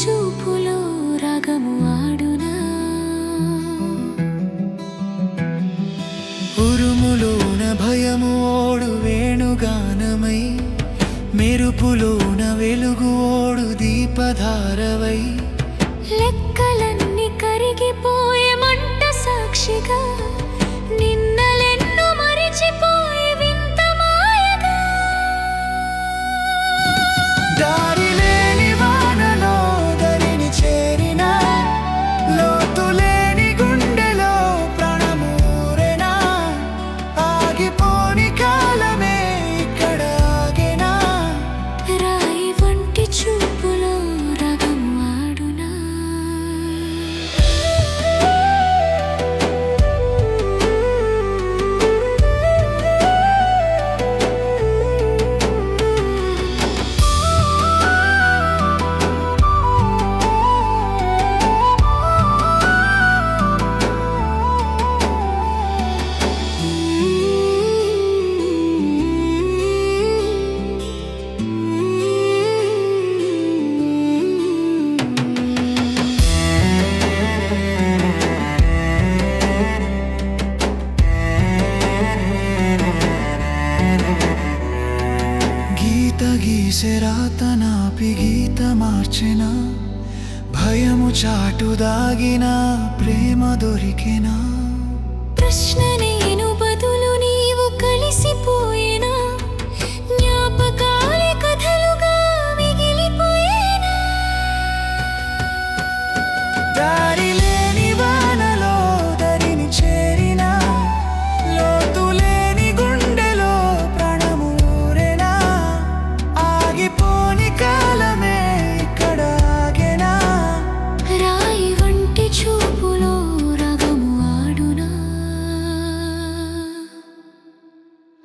చూపులో రాగము ఆడునా. ఉరుములోన భయము ఓడు వేణుగానమై, మెరుపులోన వెలుగు ఓడు దీపధారవై, లెక్కలన్నీ కరిగిపోయే మంట సాక్షిగా, నిన్నలెన్నో మరిచిపోయి వింత మాయగా. దారిలేని వానలో దరిని చేరిన, లోతులేని గుండెలో ప్రాణమూరెనా, ఆగిపోని కాలమే ఇక్కడ ఆగెనా. రాయి వంటి చూపులో రాగము ఆడునా. గీత గీసె రాత నాపి గీత మార్చిన, భయము చాటు దాగిన ప్రేమ దొరికెనా. ప్రశ్న